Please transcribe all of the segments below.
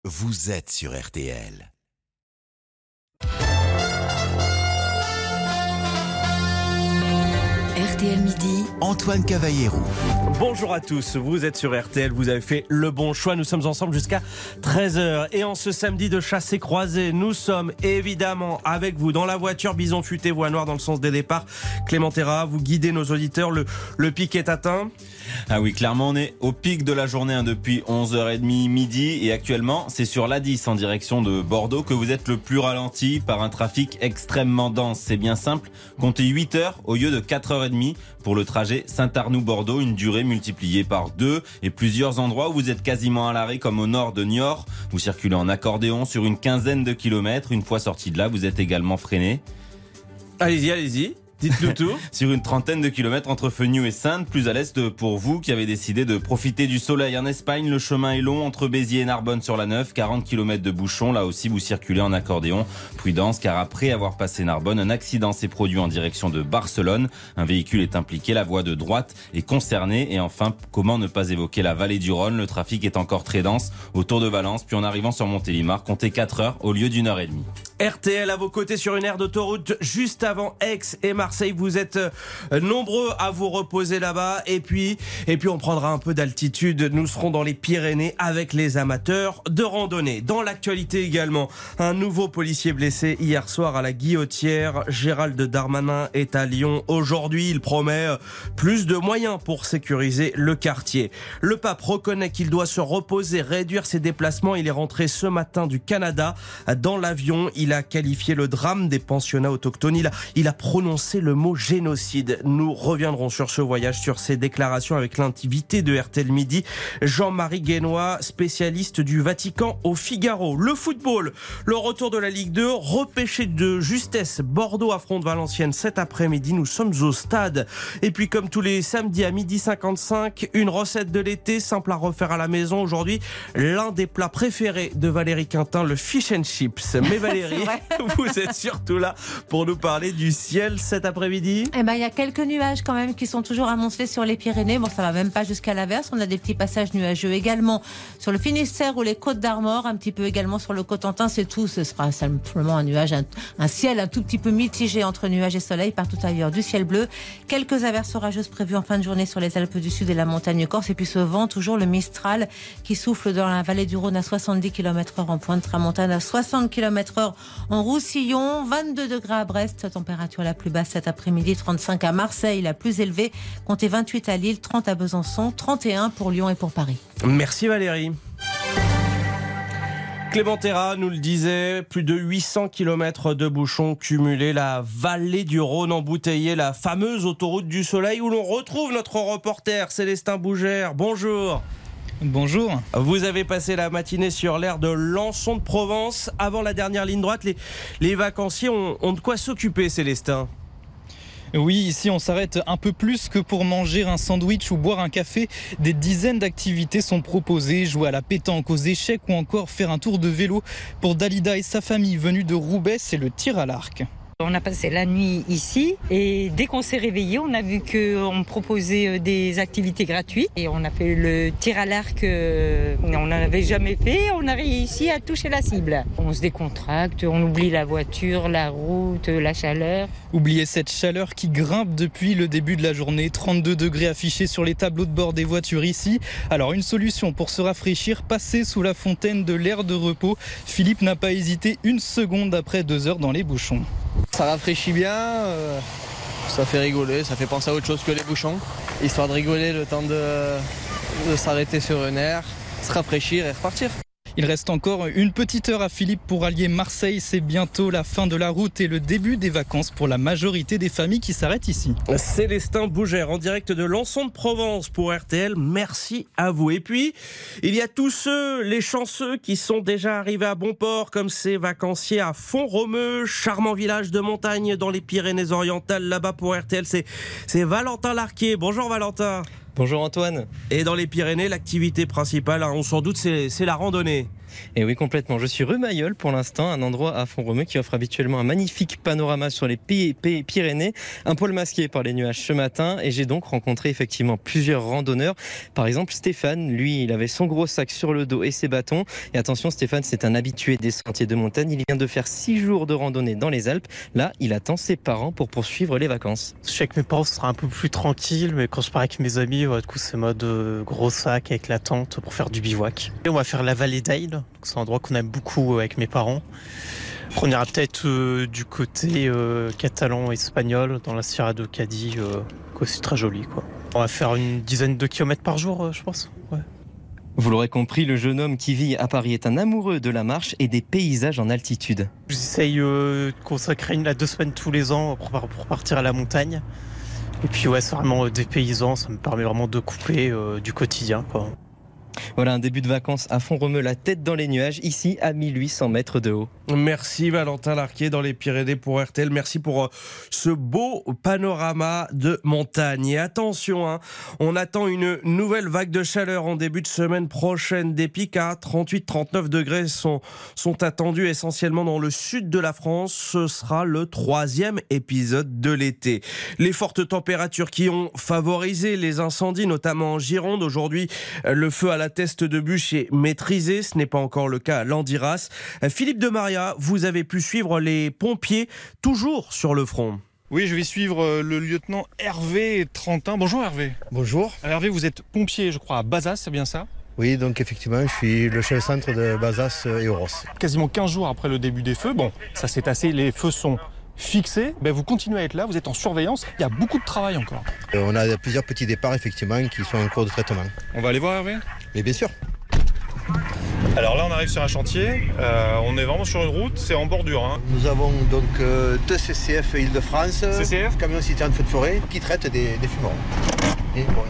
vous êtes sur RTL. RTL Midi, Antoine Cavallero. Bonjour à tous, vous êtes sur RTL, vous avez fait le bon choix, nous sommes ensemble jusqu'à 13h. Et en ce samedi de chasse et croisée, nous sommes évidemment avec vous dans la voiture Bison Futé, voie noire dans le sens des départs. Clément Terra, vous guidez nos auditeurs, le pic est atteint. Ah oui, clairement on est au pic de la journée depuis 11h30 midi et actuellement c'est sur l'A10 en direction de Bordeaux que vous êtes le plus ralenti par un trafic extrêmement dense. C'est bien simple, comptez 8 heures au lieu de 4h30 pour le trajet Saint-Arnoux-Bordeaux, une durée multipliée par 2 et plusieurs endroits où vous êtes quasiment à l'arrêt comme au nord de Niort. Vous circulez en accordéon sur une quinzaine de kilomètres. Une fois sorti de là, vous êtes également freiné. Allez-y. Dites-nous tout. Sur une trentaine de kilomètres entre Feugneux et Saintes, plus à l'est pour vous qui avez décidé de profiter du soleil. En Espagne, le chemin est long entre Béziers et Narbonne sur la 9, 40 km de bouchons. Là aussi, vous circulez en accordéon. Prudence, car après avoir passé Narbonne, un accident s'est produit en direction de Barcelone. Un véhicule est impliqué, la voie de droite est concernée. Et enfin, comment ne pas évoquer la vallée du Rhône? Le trafic est encore très dense autour de Valence. Puis en arrivant sur Montélimar, comptez 4 heures au lieu d'une heure et demie. RTL à vos côtés sur une aire d'autoroute juste avant Aix et Marseille. Vous êtes nombreux à vous reposer là-bas. Et puis on prendra un peu d'altitude. Nous serons dans les Pyrénées avec les amateurs de randonnée. Dans l'actualité également, un nouveau policier blessé hier soir à la Guillotière. Gérald Darmanin est à Lyon aujourd'hui. Il promet plus de moyens pour sécuriser le quartier. Le pape reconnaît qu'il doit se reposer, réduire ses déplacements. Il est rentré ce matin du Canada. Dans l'avion, il a qualifié le drame des pensionnats autochtones. Il a prononcé le mot génocide. Nous reviendrons sur ce voyage, sur ces déclarations avec l'invité de RTL Midi, Jean-Marie Guénois, spécialiste du Vatican au Figaro. Le football, le retour de la Ligue 2, repêché de justesse. Bordeaux affronte Valenciennes cet après-midi. Nous sommes au stade. Et puis comme tous les samedis à 12h55, une recette de l'été simple à refaire à la maison. Aujourd'hui, l'un des plats préférés de Valérie Quintin, le fish and chips. Mais Valérie, vous êtes surtout là pour nous parler du ciel cet après-midi. Eh ben, il y a quelques nuages quand même qui sont toujours amoncelés sur les Pyrénées. Bon, ça va même pas jusqu'à l'averse. On a des petits passages nuageux également sur le Finistère ou les Côtes d'Armor, un petit peu également sur le Cotentin. C'est tout. Ce sera simplement un nuage, un ciel un tout petit peu mitigé entre nuages et soleil. Partout ailleurs, du ciel bleu. Quelques averses orageuses prévues en fin de journée sur les Alpes du Sud et la montagne corse. Et puis ce vent, toujours le Mistral, qui souffle dans la vallée du Rhône à 70 km/h en pointe, tramontane à 60 km/h en Roussillon, 22 degrés à Brest, température la plus basse cet après-midi, 35 à Marseille, la plus élevée, comptez 28 à Lille, 30 à Besançon, 31 pour Lyon et pour Paris. Merci Valérie. Clément Terra nous le disait, plus de 800 km de bouchons cumulés, la vallée du Rhône embouteillée, la fameuse autoroute du soleil où l'on retrouve notre reporter Célestin Bougère. Bonjour. Bonjour. Vous avez passé la matinée sur l'aire de Lançon de Provence. Avant la dernière ligne droite, les vacanciers ont de quoi s'occuper, Célestin. Oui, ici on s'arrête un peu plus que pour manger un sandwich ou boire un café. Des dizaines d'activités sont proposées, jouer à la pétanque, aux échecs ou encore faire un tour de vélo. Pour Dalida et sa famille venue de Roubaix, c'est le tir à l'arc. On a passé la nuit ici et dès qu'on s'est réveillé, on a vu qu'on proposait des activités gratuites et on a fait le tir à l'arc. On n'en avait jamais fait, on a réussi à toucher la cible. On se décontracte, on oublie la voiture, la route, la chaleur. Oubliez cette chaleur qui grimpe depuis le début de la journée. 32 degrés affichés sur les tableaux de bord des voitures ici. Alors une solution pour se rafraîchir, passer sous la fontaine de l'aire de repos. Philippe n'a pas hésité une seconde après 2 heures dans les bouchons. Ça rafraîchit bien, ça fait rigoler, ça fait penser à autre chose que les bouchons. Histoire de rigoler le temps de s'arrêter sur une aire, se rafraîchir et repartir. Il reste encore une petite heure à Philippe pour allier Marseille. C'est bientôt la fin de la route et le début des vacances pour la majorité des familles qui s'arrêtent ici. Célestin Bougère en direct de Lançon de Provence pour RTL. Merci à vous. Et puis, il y a tous ceux, les chanceux qui sont déjà arrivés à bon port, comme ces vacanciers à Font-Romeu, charmant village de montagne dans les Pyrénées-Orientales. Là-bas pour RTL, c'est Valentin Larquier. Bonjour Valentin. Bonjour Antoine. Et dans les Pyrénées, l'activité principale, on s'en doute, c'est la randonnée. Et oui, complètement. Je suis rue Mayol pour l'instant, un endroit à Font-Romeu qui offre habituellement un magnifique panorama sur les Pyrénées, un poil masqué par les nuages ce matin. Et j'ai donc rencontré effectivement plusieurs randonneurs. Par exemple, Stéphane, lui, il avait son gros sac sur le dos et ses bâtons. Et attention, Stéphane, c'est un habitué des sentiers de montagne. Il vient de faire 6 jours de randonnée dans les Alpes. Là, il attend ses parents pour poursuivre les vacances. Je sais que mes parents, ce sera un peu plus tranquille, mais quand je pars avec mes amis, du coup, c'est mode gros sac avec la tente pour faire du bivouac. Et on va faire la vallée d'Aille, c'est un endroit qu'on aime beaucoup avec mes parents. Après, on ira peut-être du côté catalan, espagnol, dans la Sierra de Cadix, c'est très joli, quoi. On va faire une dizaine de kilomètres par jour, je pense. Ouais. Vous l'aurez compris, le jeune homme qui vit à Paris est un amoureux de la marche et des paysages en altitude. J'essaye de consacrer 1 à 2 semaines tous les ans pour partir à la montagne. Et puis ouais, c'est vraiment dépaysant, ça me permet vraiment de couper du quotidien, quoi. Voilà un début de vacances à Font-Romeu, la tête dans les nuages, ici à 1800 mètres de haut. Merci Valentin Larquier dans les Pyrénées pour RTL. Merci pour ce beau panorama de montagne. Et attention, on attend une nouvelle vague de chaleur en début de semaine prochaine. Des pics à 38-39 degrés sont attendus essentiellement dans le sud de la France. Ce sera le 3e épisode de l'été. Les fortes températures qui ont favorisé les incendies, notamment en Gironde. Aujourd'hui, le feu à la Teste de Bûche est maîtrisé. Ce n'est pas encore le cas à Landiras. Philippe de Maria, vous avez pu suivre les pompiers toujours sur le front. Oui, je vais suivre le lieutenant Hervé Trentin. Bonjour Hervé. Bonjour. Alors Hervé, vous êtes pompier, je crois, à Bazas, c'est bien ça ? Oui, donc effectivement, je suis le chef-centre de Bazas et Oros. Quasiment 15 jours après le début des feux, bon, ça s'est tassé, les feux sont fixés. Vous continuez à être là, vous êtes en surveillance, il y a beaucoup de travail encore. On a plusieurs petits départs, effectivement, qui sont en cours de traitement. On va aller voir Hervé ? Mais bien sûr. Alors là, on arrive sur un chantier, on est vraiment sur une route, c'est en bordure. Nous avons donc 2 CCF Île-de-France, CCF, camion citerne feu de forêt, qui traitent des fumerons. Et bon,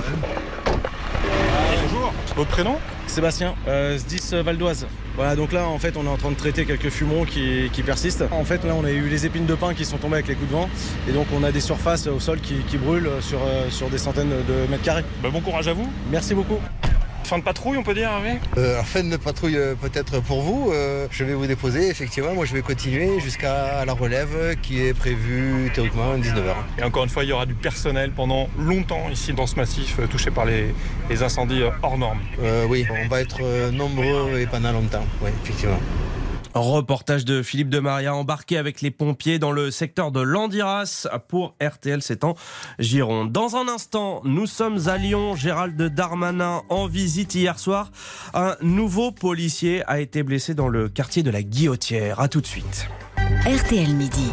bonjour, votre prénom ? Sébastien, SDIS Valdoise. Voilà, donc là, en fait, on est en train de traiter quelques fumerons qui persistent. En fait, là, on a eu les épines de pin qui sont tombées avec les coups de vent. Et donc, on a des surfaces au sol qui brûlent sur des centaines de mètres carrés. Bon courage à vous. Merci beaucoup. Fin de patrouille, on peut dire, Hervé ? Fin de patrouille peut-être pour vous. Je vais vous déposer, effectivement. Moi, je vais continuer jusqu'à la relève qui est prévue théoriquement à 19h. Et encore une fois, il y aura du personnel pendant longtemps ici dans ce massif touché par les incendies hors normes. Oui, on va être nombreux et pendant longtemps, oui, effectivement. Reportage de Philippe de Maria embarqué avec les pompiers dans le secteur de Landiras pour RTL, c'est en Gironde. Dans un instant, nous sommes à Lyon. Gérald Darmanin en visite hier soir. Un nouveau policier a été blessé dans le quartier de la Guillotière. A tout de suite. RTL Midi.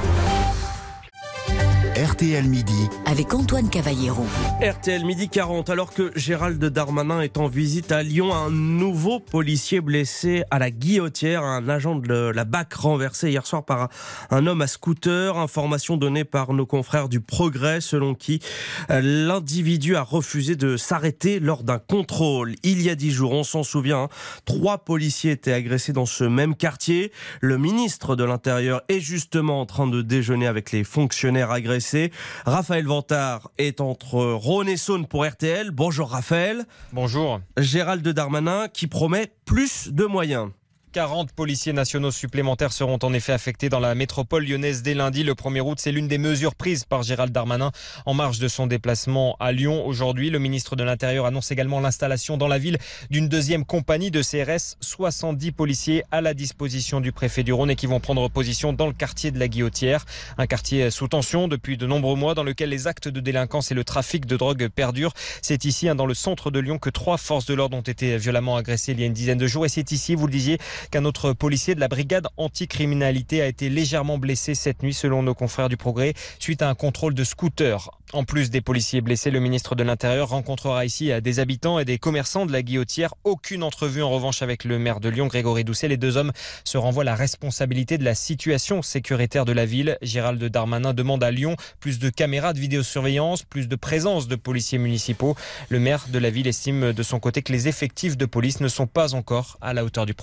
RTL Midi avec Antoine Cavallero. RTL Midi 40, alors que Gérald Darmanin est en visite à Lyon, un nouveau policier blessé à la Guillotière, un agent de la BAC renversé hier soir par un homme à scooter. Information donnée par nos confrères du Progrès, selon qui l'individu a refusé de s'arrêter lors d'un contrôle. Il y a 10 jours, on s'en souvient, 3 policiers étaient agressés dans ce même quartier. Le ministre de l'Intérieur est justement en train de déjeuner avec les fonctionnaires agressés. Raphaël Vantard est entre Rhône et Saône pour RTL. Bonjour Raphaël. Bonjour. Gérald Darmanin qui promet plus de moyens. 40 policiers nationaux supplémentaires seront en effet affectés dans la métropole lyonnaise dès lundi. Le 1er août, c'est l'une des mesures prises par Gérald Darmanin en marge de son déplacement à Lyon. Aujourd'hui, le ministre de l'Intérieur annonce également l'installation dans la ville d'une 2e compagnie de CRS. 70 policiers à la disposition du préfet du Rhône et qui vont prendre position dans le quartier de la Guillotière. Un quartier sous tension depuis de nombreux mois dans lequel les actes de délinquance et le trafic de drogue perdurent. C'est ici, dans le centre de Lyon, que 3 forces de l'ordre ont été violemment agressées il y a une dizaine de jours. Et c'est ici, vous le disiez, qu'un autre policier de la brigade anticriminalité a été légèrement blessé cette nuit selon nos confrères du Progrès suite à un contrôle de scooter. En plus des policiers blessés, le ministre de l'Intérieur rencontrera ici des habitants et des commerçants de la Guillotière. Aucune entrevue en revanche avec le maire de Lyon, Grégory Doucet. Les 2 hommes se renvoient la responsabilité de la situation sécuritaire de la ville. Gérald Darmanin demande à Lyon plus de caméras de vidéosurveillance, plus de présence de policiers municipaux. Le maire de la ville estime de son côté que les effectifs de police ne sont pas encore à la hauteur du problème.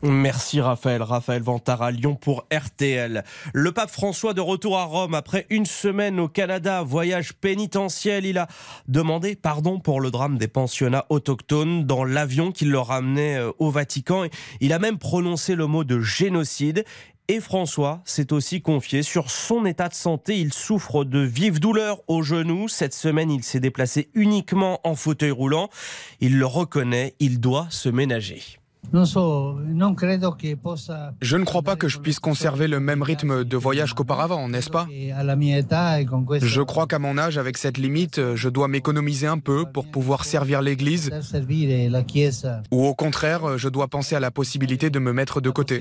Merci Raphaël Vantard à Lyon pour RTL. Le pape François de retour à Rome après une semaine au Canada, voyage pénitentiel. Il a demandé pardon pour le drame des pensionnats autochtones dans l'avion qui le ramenait au Vatican. Il a même prononcé le mot de génocide. Et François s'est aussi confié sur son état de santé. Il souffre de vives douleurs au genou. Cette semaine, il s'est déplacé uniquement en fauteuil roulant. Il le reconnaît, il doit se ménager. Je ne crois pas que je puisse conserver le même rythme de voyage qu'auparavant, n'est-ce pas ? Je crois qu'à mon âge, avec cette limite, je dois m'économiser un peu pour pouvoir servir l'Église. Ou au contraire, je dois penser à la possibilité de me mettre de côté.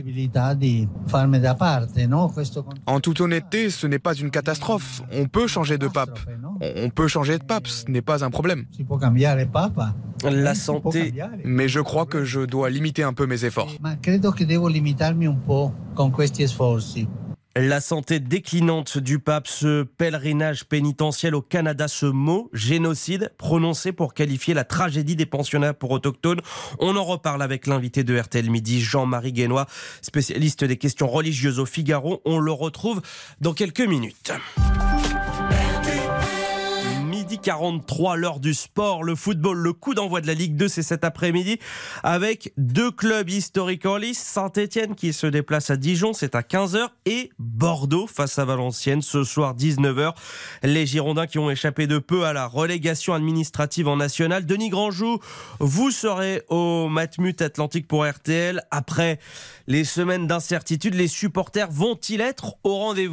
En toute honnêteté, ce n'est pas une catastrophe. On peut changer de pape. On peut changer de pape, ce n'est pas un problème. La santé. Mais je crois que je dois limiter un peu mes efforts. La santé déclinante du pape, ce pèlerinage pénitentiel au Canada, ce mot génocide prononcé pour qualifier la tragédie des pensionnats pour autochtones. On en reparle avec l'invité de RTL Midi, Jean-Marie Guénois, spécialiste des questions religieuses au Figaro. On le retrouve dans quelques minutes. 43, l'heure du sport, le football, le coup d'envoi de la Ligue 2, c'est cet après-midi avec deux clubs historiques en lice, Saint-Etienne qui se déplace à Dijon, c'est à 15h, et Bordeaux face à Valenciennes ce soir 19h. Les Girondins qui ont échappé de peu à la relégation administrative en nationale. Denis Grandjou, vous serez au Matmut Atlantique pour RTL. Après les semaines d'incertitude, les supporters vont-ils être au rendez-vous ?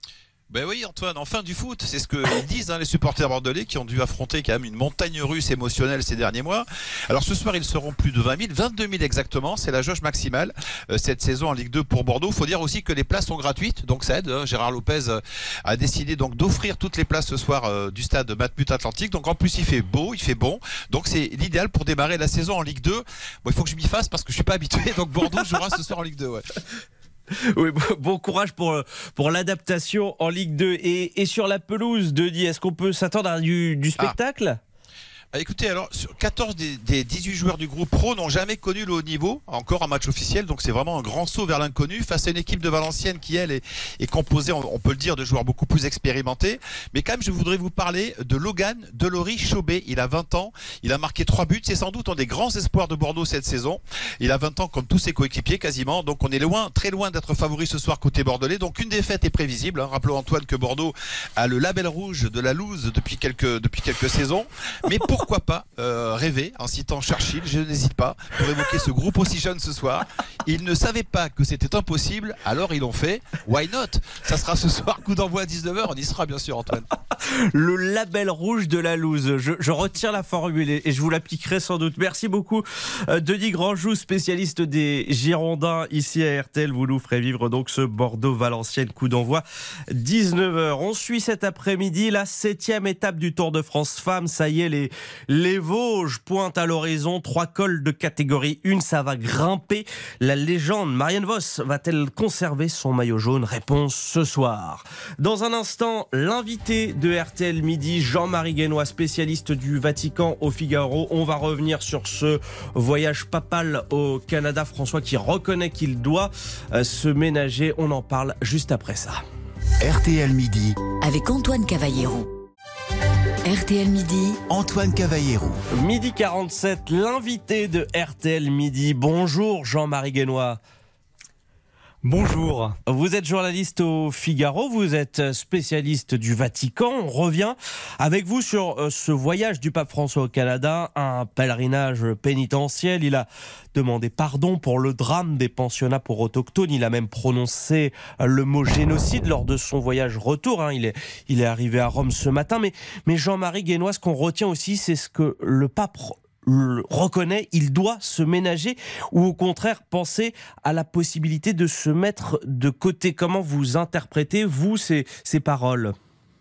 Ben oui Antoine, enfin du foot, c'est ce qu'ils disent les supporters bordelais qui ont dû affronter quand même une montagne russe émotionnelle ces derniers mois. Alors ce soir ils seront plus de 20 000, 22 000 exactement, c'est la jauge maximale cette saison en Ligue 2 pour Bordeaux. Il faut dire aussi que les places sont gratuites, donc ça aide. Gérard Lopez a décidé donc d'offrir toutes les places ce soir du stade Matmut Atlantique. Donc en plus il fait beau, il fait bon, donc c'est l'idéal pour démarrer la saison en Ligue 2. Bon, il faut que je m'y fasse parce que je suis pas habitué, donc Bordeaux jouera ce soir en Ligue 2. Ouais. Oui, bon courage pour l'adaptation en Ligue 2. Et sur la pelouse, Denis, est-ce qu'on peut s'attendre à du spectacle ? Écoutez, alors 14 des 18 joueurs du groupe pro n'ont jamais connu le haut niveau, encore en match officiel, donc c'est vraiment un grand saut vers l'inconnu face à une équipe de Valenciennes qui, elle, est composée, on peut le dire, de joueurs beaucoup plus expérimentés. Mais quand même, je voudrais vous parler de Logan Delory-Chaubet. Il a 20 ans, il a marqué 3 buts, c'est sans doute un des grands espoirs de Bordeaux cette saison. Il a 20 ans comme tous ses coéquipiers quasiment, donc on est très loin d'être favori ce soir côté bordelais. Donc une défaite est prévisible. Rappelons Antoine que Bordeaux a le label rouge de la loose depuis quelques saisons. Mais pourquoi pas rêver en citant Churchill, je n'hésite pas, pour évoquer ce groupe aussi jeune ce soir. Ils ne savaient pas que c'était impossible, alors ils l'ont fait. Why not ? Ça sera ce soir, coup d'envoi à 19h, on y sera bien sûr Antoine. Le label rouge de la loose, je retire la formule et je vous l'appliquerai sans doute. Merci beaucoup Denis Grandjou, spécialiste des Girondins ici à RTL. Vous nous ferez vivre donc ce Bordeaux-Valenciennes, coup d'envoi 19h. On suit cet après-midi la 7e étape du Tour de France Femmes. Ça y est, les Vosges pointent à l'horizon. 3 cols de catégorie 1, ça va grimper. La légende Marianne Vos va-t-elle conserver son maillot jaune ? Réponse ce soir. Dans un instant, l'invité de RTL Midi, Jean-Marie Guénois, spécialiste du Vatican au Figaro. On va revenir sur ce voyage papal au Canada. François qui reconnaît qu'il doit se ménager. On en parle juste après ça. RTL Midi avec Antoine Cavallero. RTL Midi, Antoine Cavallero. Midi 47, l'invité de RTL Midi. Bonjour Jean-Marie Guénois. Bonjour. Vous êtes journaliste au Figaro, vous êtes spécialiste du Vatican. On revient avec vous sur ce voyage du pape François au Canada, un pèlerinage pénitentiel. Il a demandé pardon pour le drame des pensionnats pour autochtones. Il a même prononcé le mot génocide lors de son voyage retour. Il est arrivé à Rome ce matin. Mais Jean-Marie Guénois, ce qu'on retient aussi, c'est ce que le pape reconnaît, il doit se ménager, ou au contraire penser à la possibilité de se mettre de côté. Comment vous interprétez, vous, ces paroles ?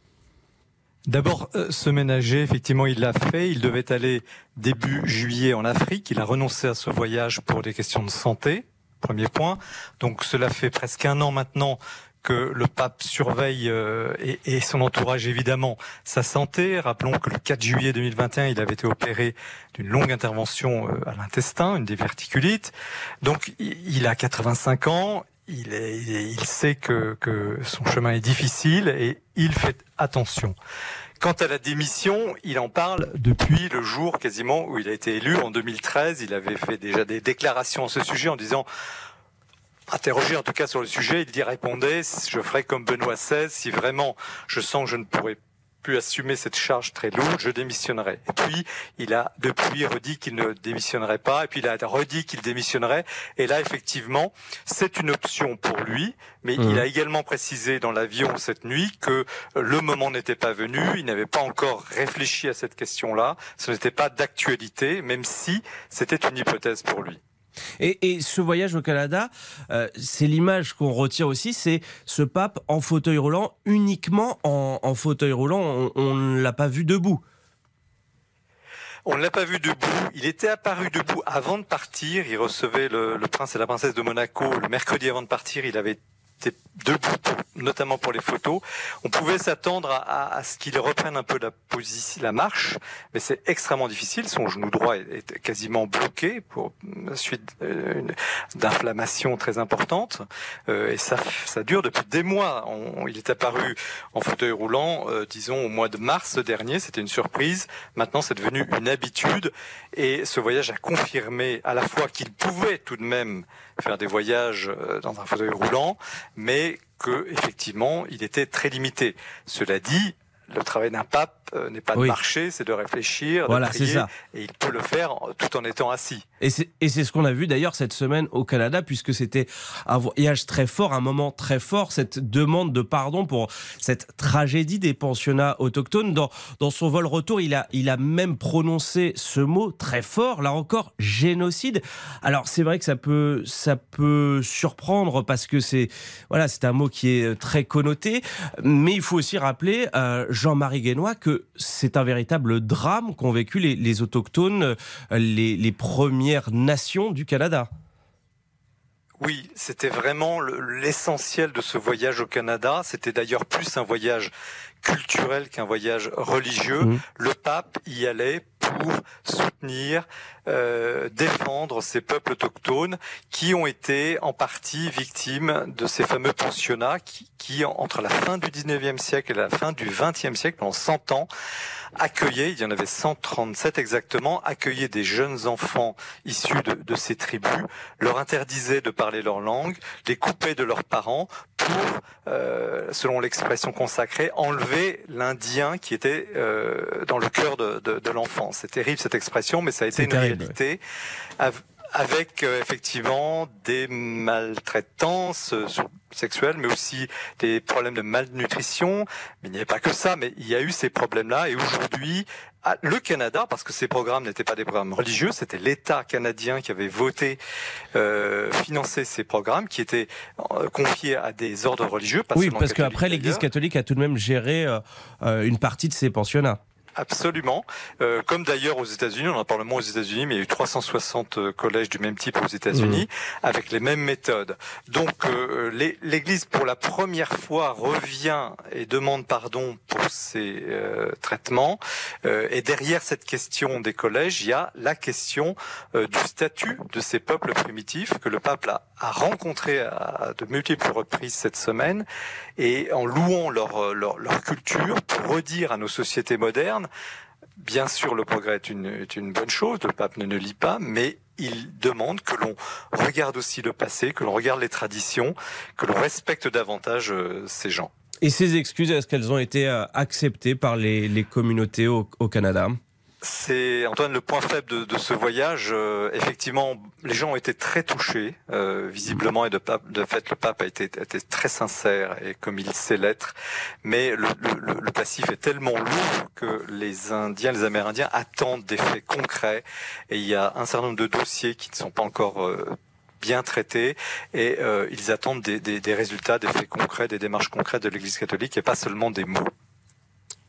D'abord, se ménager, effectivement, il l'a fait. Il devait aller début juillet en Afrique. Il a renoncé à ce voyage pour des questions de santé. Premier point. Donc cela fait presque 1 an maintenant que le pape surveille et son entourage évidemment sa santé. Rappelons que le 4 juillet 2021, il avait été opéré d'une longue intervention à l'intestin, une diverticulite. Donc il a 85 ans, il sait que son chemin est difficile et il fait attention. Quant à la démission, il en parle depuis le jour quasiment où il a été élu en 2013. Il avait fait déjà des déclarations à ce sujet en disant, interrogé en tout cas sur le sujet, il y répondait, je ferai comme Benoît XVI, si vraiment je sens que je ne pourrai plus assumer cette charge très lourde, je démissionnerai. Et puis, il a depuis redit qu'il ne démissionnerait pas, et puis il a redit qu'il démissionnerait. Et là, effectivement, c'est une option pour lui, mais il a également précisé dans l'avion cette nuit que le moment n'était pas venu, il n'avait pas encore réfléchi à cette question-là, ce n'était pas d'actualité, même si c'était une hypothèse pour lui. Et ce voyage au Canada, c'est l'image qu'on retient aussi, c'est ce pape en fauteuil roulant, uniquement en fauteuil roulant, on ne l'a pas vu debout. On ne l'a pas vu debout, il était apparu debout avant de partir, il recevait le prince et la princesse de Monaco le mercredi avant de partir, il avait été debout, notamment pour les photos. On pouvait s'attendre à ce qu'il reprenne un peu la marche, mais c'est extrêmement difficile. Son genou droit est quasiment bloqué pour suite d'inflammation très importante, et ça dure depuis des mois. Il est apparu en fauteuil roulant, disons au mois de mars dernier. C'était une surprise. Maintenant, c'est devenu une habitude, et ce voyage a confirmé à la fois qu'il pouvait tout de même faire des voyages dans un fauteuil roulant, mais que effectivement il était très limité. Cela dit, le travail d'un pape n'est pas de marcher, c'est de réfléchir, de prier, c'est ça. Et il peut le faire tout en étant assis. Et c'est ce qu'on a vu d'ailleurs cette semaine au Canada, puisque c'était un voyage très fort, un moment très fort, cette demande de pardon pour cette tragédie des pensionnats autochtones. Dans son vol retour, il a même prononcé ce mot très fort, là encore, génocide. Alors c'est vrai que ça peut surprendre parce que c'est un mot qui est très connoté, mais il faut aussi rappeler, Jean-Marie Guénois, que c'est un véritable drame qu'ont vécu les autochtones, les premières nations du Canada. Oui, c'était vraiment l'essentiel de ce voyage au Canada. C'était d'ailleurs plus un voyage culturel qu'un voyage religieux. Le pape y allait pour soutenir, défendre ces peuples autochtones qui ont été en partie victimes de ces fameux pensionnats qui entre la fin du 19e siècle et la fin du 20e siècle, pendant 100 ans, accueillaient, il y en avait 137 exactement, accueillaient des jeunes enfants issus de ces tribus, leur interdisaient de parler leur langue, les coupaient de leurs parents pour, selon l'expression consacrée, enlever l'Indien qui était dans le cœur de l'enfant. C'est terrible cette expression, mais ça a été une réalité. Avec effectivement des maltraitances sexuelles, mais aussi des problèmes de malnutrition. Mais il n'y avait pas que ça, mais il y a eu ces problèmes-là. Et aujourd'hui, le Canada, parce que ces programmes n'étaient pas des programmes religieux, c'était l'État canadien qui avait voté financer ces programmes, qui étaient confiés à des ordres religieux. Oui, parce qu'après, l'Église catholique a tout de même géré une partie de ces pensionnats. Absolument. Comme d'ailleurs aux États-Unis, on en parle moins aux États-Unis, mais il y a eu 360 collèges du même type aux États-Unis, avec les mêmes méthodes. Donc l'Église, pour la première fois, revient et demande pardon pour ces traitements. Et derrière cette question des collèges, il y a la question du statut de ces peuples primitifs que le pape a rencontré à de multiples reprises cette semaine, et en louant leur culture, pour redire à nos sociétés modernes, bien sûr le progrès est une bonne chose, le pape ne lit pas, mais il demande que l'on regarde aussi le passé, que l'on regarde les traditions, que l'on respecte davantage ces gens. Et ces excuses, est-ce qu'elles ont été acceptées par les communautés au Canada ? C'est, Antoine, le point faible de ce voyage. Effectivement, les gens ont été très touchés, visiblement, et de fait, le pape a été très sincère, et comme il sait l'être. Mais le passif est tellement lourd que les Amérindiens attendent des faits concrets. Et il y a un certain nombre de dossiers qui ne sont pas encore bien traités, et ils attendent des résultats, des faits concrets, des démarches concrètes de l'Église catholique, et pas seulement des mots.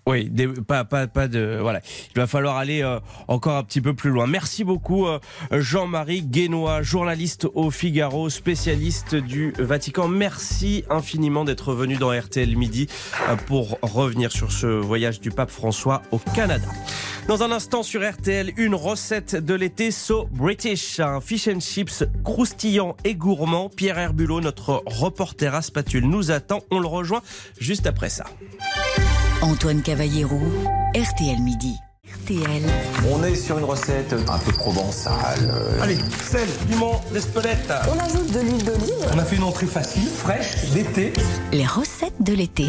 Oui, pas de. Voilà. Il va falloir aller encore un petit peu plus loin. Merci beaucoup, Jean-Marie Guénois, journaliste au Figaro, spécialiste du Vatican. Merci infiniment d'être venu dans RTL Midi pour revenir sur ce voyage du pape François au Canada. Dans un instant sur RTL, une recette de l'été so British, un fish and chips croustillant et gourmand. Pierre Herbulot, notre reporter à spatule, nous attend. On le rejoint juste après ça. Antoine Cavallero, RTL Midi. RTL. On est sur une recette un peu provençale. Allez, sel, piment, d'Espelette. On ajoute de l'huile d'olive. On a fait une entrée facile, fraîche, d'été. Les recettes de l'été.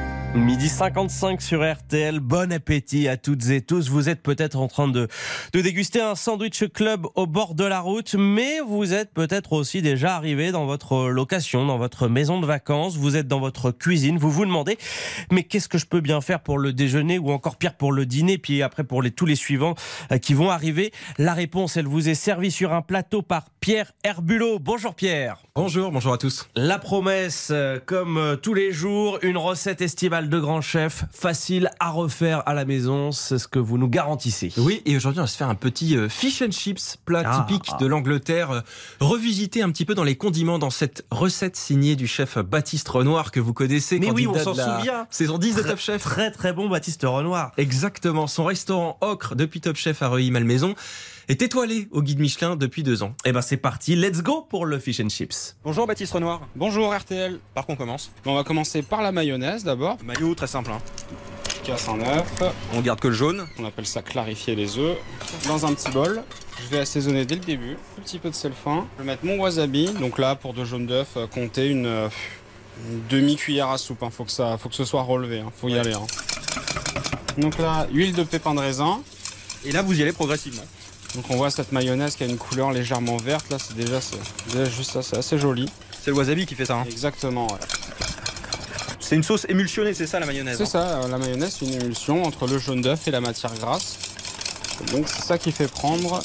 12h55 sur RTL. Bon appétit à toutes et tous. Vous êtes peut-être en train de déguster un sandwich club au bord de la route, mais vous êtes peut-être aussi déjà arrivé dans votre location, dans votre maison de vacances. Vous êtes dans votre cuisine. Vous vous demandez, mais qu'est-ce que je peux bien faire pour le déjeuner ou encore pire pour le dîner, puis après pour tous les suivants qui vont arriver? La réponse, elle vous est servie sur un plateau par Pierre Herbulot. Bonjour Pierre. Bonjour à tous. La promesse, comme tous les jours, une recette estivale de grand chef, facile à refaire à la maison, c'est ce que vous nous garantissez. Oui, et aujourd'hui on va se faire un petit fish and chips, plat typique de l'Angleterre, revisiter un petit peu dans les condiments dans cette recette signée du chef Baptiste Renoir que vous connaissez. Mais oui, on s'en souvient. Saison 10 de Top Chef. Très très bon Baptiste Renoir. Exactement, son restaurant Ocre depuis Top Chef à Reuilly-Malmaison est étoilé au guide Michelin depuis 2 ans. Et ben c'est parti, let's go pour le fish and chips. Bonjour Baptiste Renoir. Bonjour RTL. Par contre on commence. On va commencer par la mayonnaise d'abord. Mayo très simple. Je casse un œuf. On garde que le jaune. On appelle ça clarifier les œufs. Dans un petit bol, je vais assaisonner dès le début. Un petit peu de sel fin. Je vais mettre mon wasabi. Donc là pour 2 jaunes d'œufs, comptez une demi-cuillère à soupe. Faut que ce soit relevé. Faut y aller. Donc là, huile de pépins de raisin. Et là vous y allez progressivement. Donc on voit cette mayonnaise qui a une couleur légèrement verte, là c'est déjà juste ça, c'est assez joli. C'est le wasabi qui fait ça. Exactement, ouais. C'est une sauce émulsionnée, c'est ça la mayonnaise? C'est ça, la mayonnaise c'est une émulsion entre le jaune d'œuf et la matière grasse. Donc c'est ça qui fait prendre.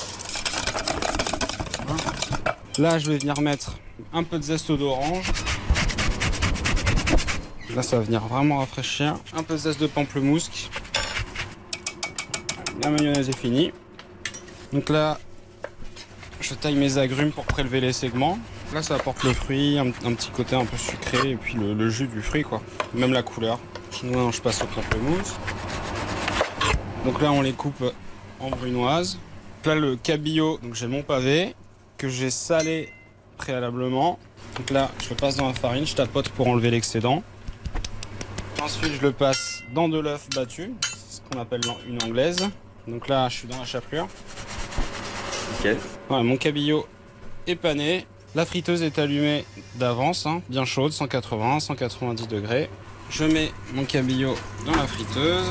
Là je vais venir mettre un peu de zeste d'orange. Là ça va venir vraiment rafraîchir. Un peu de zeste de pamplemousse. La mayonnaise est finie. Donc là, je taille mes agrumes pour prélever les segments. Là, ça apporte le fruit, un petit côté un peu sucré et puis le jus du fruit, quoi. Même la couleur. Maintenant, je passe au pamplemousse. Donc là, on les coupe en brunoise. Là, le cabillaud, donc j'ai mon pavé que j'ai salé préalablement. Donc là, je le passe dans la farine, je tapote pour enlever l'excédent. Ensuite, je le passe dans de l'œuf battu, c'est ce qu'on appelle une anglaise. Donc là, je suis dans la chapelure. Nickel. Voilà, mon cabillaud est pané. La friteuse est allumée d'avance, bien chaude, 180, 190 degrés. Je mets mon cabillaud dans la friteuse.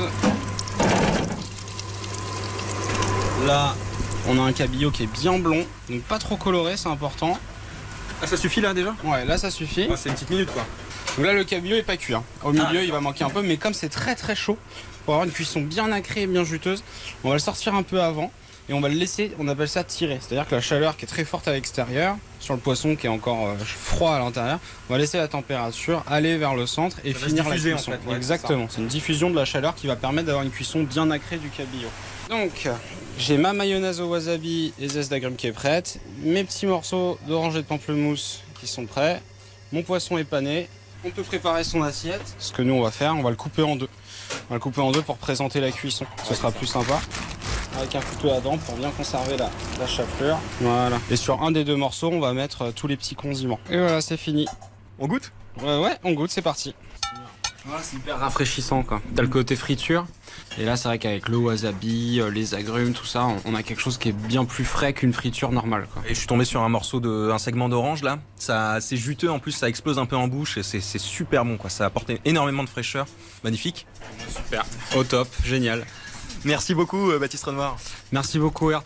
Là, on a un cabillaud qui est bien blond, donc pas trop coloré, c'est important. Ah, ça suffit là déjà? Ouais, là ça suffit. Ouais, c'est une petite minute quoi. Donc là, le cabillaud est pas cuit. Au milieu, il va manquer un peu, mais comme c'est très très chaud, pour avoir une cuisson bien nacrée et bien juteuse, on va le sortir un peu avant. Et on va le laisser, on appelle ça tirer. C'est-à-dire que la chaleur qui est très forte à l'extérieur, sur le poisson qui est encore froid à l'intérieur, on va laisser la température aller vers le centre et finir la cuisson. En fait. Exactement, c'est une diffusion de la chaleur qui va permettre d'avoir une cuisson bien nacrée du cabillaud. Donc, j'ai ma mayonnaise au wasabi et zeste d'agrumes qui est prête, mes petits morceaux d'orange et de pamplemousse qui sont prêts, mon poisson est pané, on peut préparer son assiette. Ce que nous on va faire, on va le couper en deux. On va le couper en deux pour présenter la cuisson, ce sera plus sympa. Avec un couteau à dents pour bien conserver la chapelure. Voilà. Et sur un des 2 morceaux, on va mettre tous les petits condiments. Et voilà, c'est fini. On goûte? Ouais, on goûte, c'est parti. Voilà, c'est hyper rafraîchissant quoi. T'as le côté friture. Et là, c'est vrai qu'avec le wasabi, les agrumes, tout ça, on a quelque chose qui est bien plus frais qu'une friture normale quoi. Et je suis tombé sur un segment d'orange là. C'est juteux en plus, ça explose un peu en bouche et c'est super bon quoi. Ça apporte énormément de fraîcheur. Magnifique. Super. Au top, génial. Merci beaucoup Baptiste Renoir. Merci beaucoup RTL.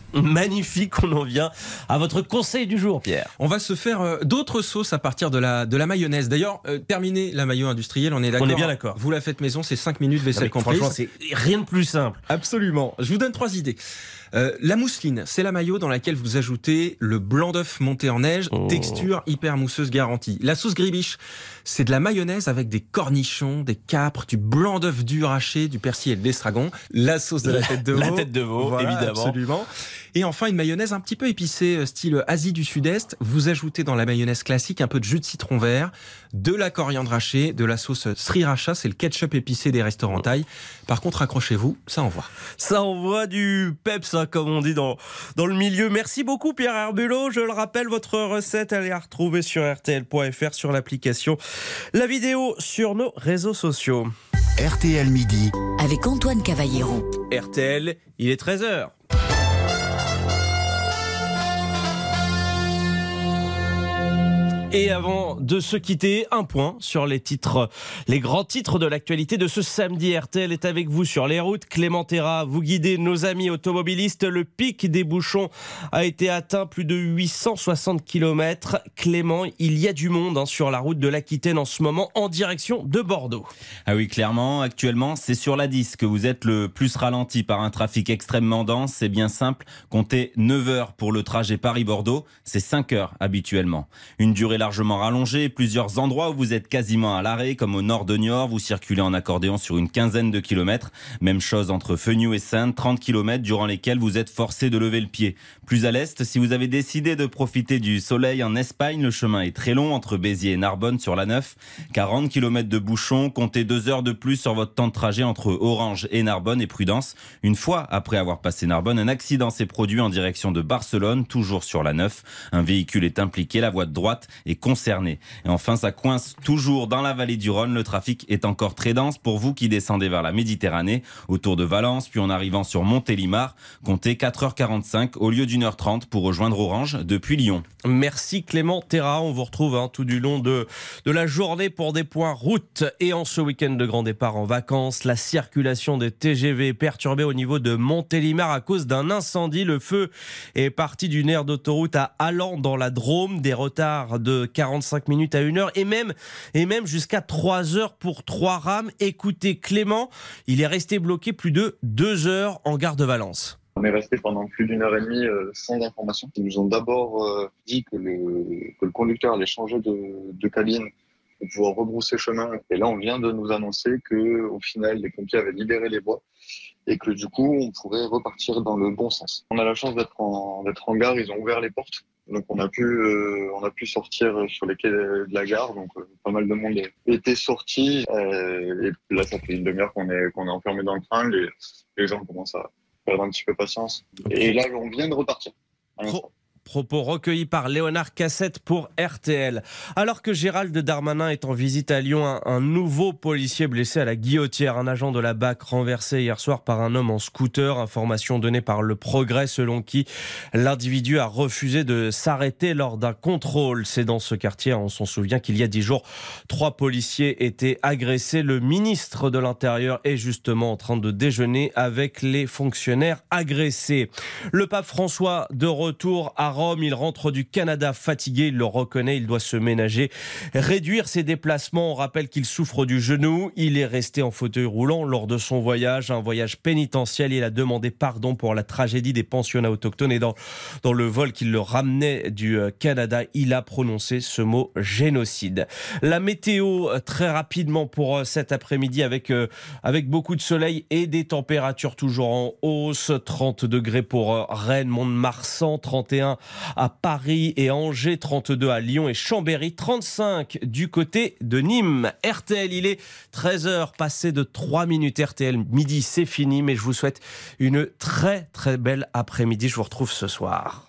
Magnifique, on en vient à votre conseil du jour, Pierre. On va se faire d'autres sauces à partir de la mayonnaise. D'ailleurs, terminer la mayo industrielle, on est d'accord. On est bien d'accord. Vous la faites maison, c'est 5 minutes, vaisselle comprise. Franchement, c'est rien de plus simple. Absolument. Je vous donne 3 idées. La mousseline, c'est la mayo dans laquelle vous ajoutez le blanc d'œuf monté en neige, texture hyper mousseuse garantie. La sauce gribiche, c'est de la mayonnaise avec des cornichons, des capres, du blanc d'œuf dur haché, du persil et de l'estragon. La sauce de la tête de veau. La tête de veau, voilà, évidemment. Absolument. Et enfin, une mayonnaise un petit peu épicée, style Asie du Sud-Est. Vous ajoutez dans la mayonnaise classique un peu de jus de citron vert, de la coriandre hachée, de la sauce sriracha, c'est le ketchup épicé des restaurants thaï. Par contre, accrochez-vous, ça envoie. Ça envoie du peps, hein, comme on dit dans le milieu. Merci beaucoup, Pierre Herbulot. Je le rappelle, votre recette, elle est à retrouver sur rtl.fr, sur l'application. La vidéo sur nos réseaux sociaux. RTL Midi. Avec Antoine Cavallero. RTL, il est 13h. Et avant de se quitter, un point sur les grands titres de l'actualité de ce samedi. RTL est avec vous sur les routes. Clément Terra, vous guidez nos amis automobilistes. Le pic des bouchons a été atteint, plus de 860 km. Clément, il y a du monde sur la route de l'Aquitaine en ce moment, en direction de Bordeaux. Ah oui, clairement, actuellement, c'est sur la 10 que vous êtes le plus ralenti par un trafic extrêmement dense. C'est bien simple, comptez 9 heures pour le trajet Paris-Bordeaux, c'est 5 heures habituellement. Une durée largement rallongée, plusieurs endroits où vous êtes quasiment à l'arrêt, comme au nord de Niort, vous circulez en accordéon sur une quinzaine de kilomètres. Même chose entre Feniou et Saintes, 30 kilomètres durant lesquels vous êtes forcé de lever le pied. Plus à l'est, si vous avez décidé de profiter du soleil en Espagne, le chemin est très long entre Béziers et Narbonne sur la 9. 40 kilomètres de bouchons, comptez 2 heures de plus sur votre temps de trajet entre Orange et Narbonne, et prudence. Une fois après avoir passé Narbonne, un accident s'est produit en direction de Barcelone, toujours sur la 9. Un véhicule est impliqué, la voie de droite est concernée. Et enfin, ça coince toujours dans la vallée du Rhône. Le trafic est encore très dense pour vous qui descendez vers la Méditerranée, autour de Valence, puis en arrivant sur Montélimar. Comptez 4h45 au lieu d'1h30 pour rejoindre Orange depuis Lyon. Merci Clément Terra. On vous retrouve tout du long de la journée pour des points route. Et en ce week-end de grand départ en vacances, la circulation des TGV est perturbée au niveau de Montélimar à cause d'un incendie. Le feu est parti d'une aire d'autoroute à Allan dans la Drôme. Des retards de 45 minutes à 1 heure et même jusqu'à 3 heures pour 3 rames. Écoutez Clément, il est resté bloqué plus de 2 heures en gare de Valence. On est resté pendant plus d'1 heure et demie sans information. Ils nous ont d'abord dit que le conducteur allait changer de cabine pour pouvoir rebrousser chemin. Et là, on vient de nous annoncer qu'au final, les pompiers avaient libéré les voies et que du coup, on pourrait repartir dans le bon sens. On a la chance d'être en gare, ils ont ouvert les portes. Donc on a pu sortir sur les quais de la gare, donc pas mal de monde était sorti. Et là, ça fait une demi-heure qu'on est enfermé dans le train. Les gens commencent à perdre un petit peu patience. Et là, on vient de repartir. Propos recueillis par Léonard Cassette pour RTL. Alors que Gérald Darmanin est en visite à Lyon, un nouveau policier blessé à la guillotière. Un agent de la BAC renversé hier soir par un homme en scooter. Information donnée par Le Progrès selon qui l'individu a refusé de s'arrêter lors d'un contrôle. C'est dans ce quartier, on s'en souvient, qu'il y a 10 jours, 3 policiers étaient agressés. Le ministre de l'Intérieur est justement en train de déjeuner avec les fonctionnaires agressés. Le pape François de retour à Rome, il rentre du Canada fatigué, il le reconnaît, il doit se ménager, réduire ses déplacements. On rappelle qu'il souffre du genou, il est resté en fauteuil roulant lors de son voyage, un voyage pénitentiel. Il a demandé pardon pour la tragédie des pensionnats autochtones et dans le vol qui le ramenait du Canada, il a prononcé ce mot génocide. La météo très rapidement pour cet après-midi avec beaucoup de soleil et des températures toujours en hausse. 30 degrés pour Rennes, Mont-de-Marsan, 31 à Paris et Angers, 32 à Lyon et Chambéry, 35 du côté de Nîmes. RTL, il est 13h, passé de 3 minutes. RTL Midi, c'est fini, mais je vous souhaite une très très belle après-midi. Je vous retrouve ce soir.